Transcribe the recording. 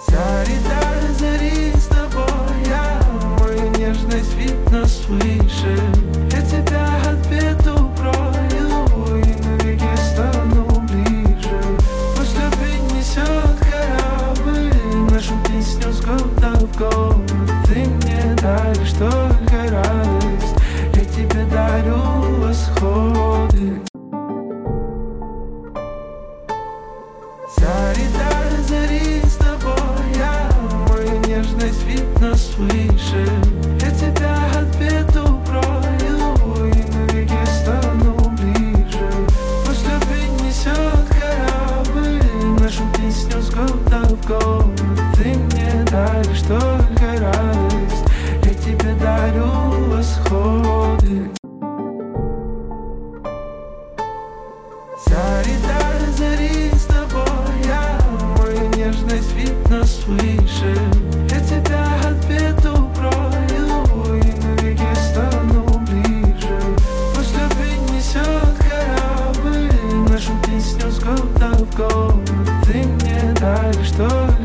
Зари до зари с тобой я мою нежность видно свыше. Я тебя ответ укрою и навеки стану ближе. Пусть любить несет корабль нашу песню с года в год. Ты мне даришь только радость, я тебе дарю восходы. Зари до зари с тобой я мою нежность видно свыше. Я тебя ответ укрою и навеки стану ближе. Пусть любить несет корабль нашу песню с года в год. Ты мне даришь только радость, я тебе дарю восходы. Зари до зари с тобой я мою нежность видно свыше. Я тебя ответ укрою и навеки стану ближе. Пусть любить несет корабль нашу песню с года в год. Ты мне даришь только